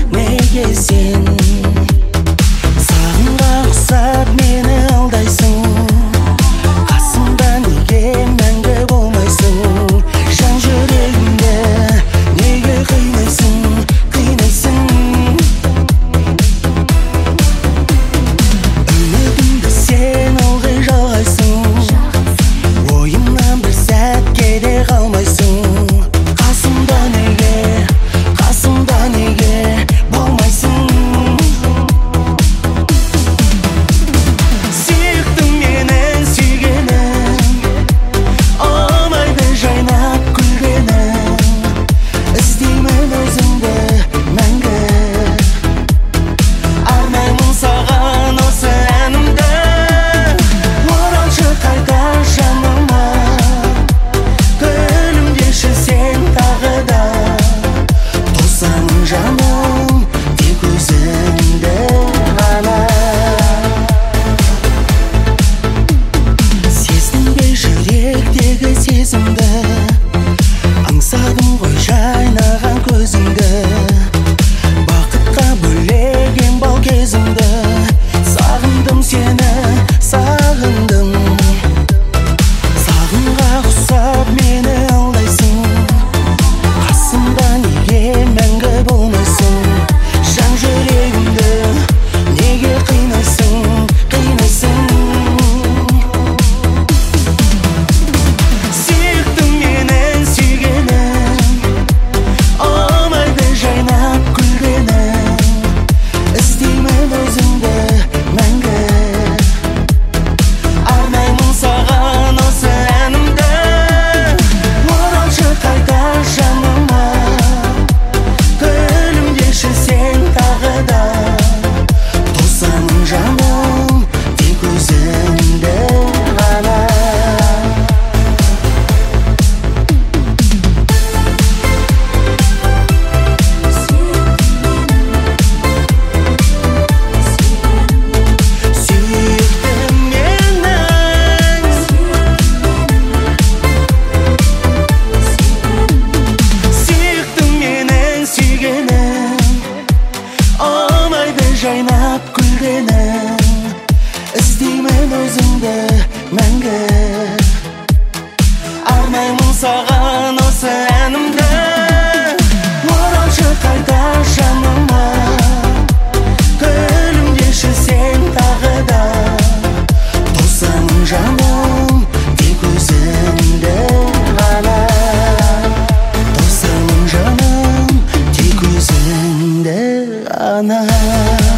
неге сен сағынға ұқсап мені алдайсың? Қасымда неге мәңгі болмайсың? Жан жүрегімді неге қинайсың? Үмітімді сен ылғи жалғайсың, ойымнан бір сәтке де қалмайсың. Қасымда неге болмайсың? Сүйіктім менің сүйгенім, алмайды жайнап күлгенім. Іздеймін өзіңді мәңгі, арнаймын саған осы әнімді. Оралшы қайта жаныма, күлімдеші сен тағы да. Тосаң жаным тек өзіңді ғана. Сездің бе жүректегі сезімді? Аңсадым ғой жайнаған көзіңді, бақытқа бөлеген бал кезіңді. Сағындым сені, сағындым. Сағынға ұқсап мені алдайсың, қасымда неге мәңгі болмайсың? Жан жүрегімді неге қинайсың? Сүйіктім менің сүйгенім, алмайды жайнап күлгенім. Іздеймін өзіңді мәңгі, арнаймын саған осы әнімді. Оралшы қайта жаныма, күлімдеші сен тағы да. Тосаң жаным тек өзіңді ғана. Сүйіктім менің сүйгенім, алмайды жайнап күлгенім. Іздеймін өзіңді мәңгі, арнаймын саған осы әнімді. Оралшы қайта жаныма, күлімдеші сен тағы да. Тосаң жаным тек өзіңді ғана. Тосаң жаным тек өзіңді ғана.